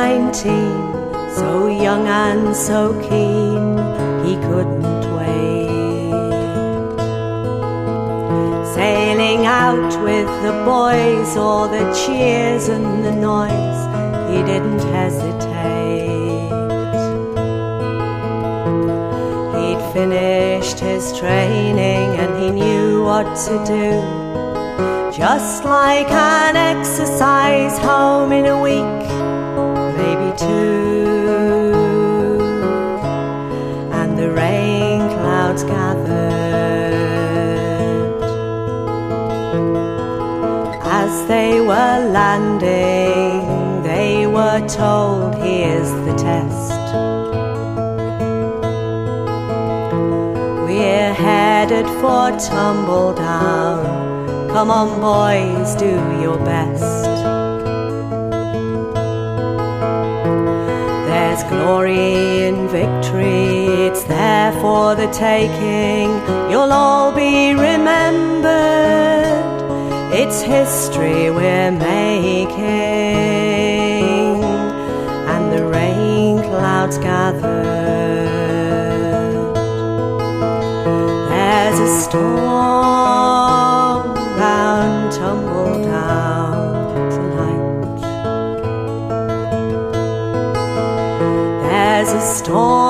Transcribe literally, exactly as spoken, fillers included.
nineteen, so young and so keen, he couldn't wait. Sailing out with the boys, all the cheers and the noise, he didn't hesitate. He'd finished his training and he knew what to do, just like an exercise home in a week, maybe two. And the rain clouds gathered as they were landing. They were told, here's the test. We're headed for Tumbledown. Come on boys, do your best. There's glory in victory, it's there for the taking. You'll all be remembered, it's history we're making. And the rain clouds gathered. There's a storm round Tumbledown tonight. There's a storm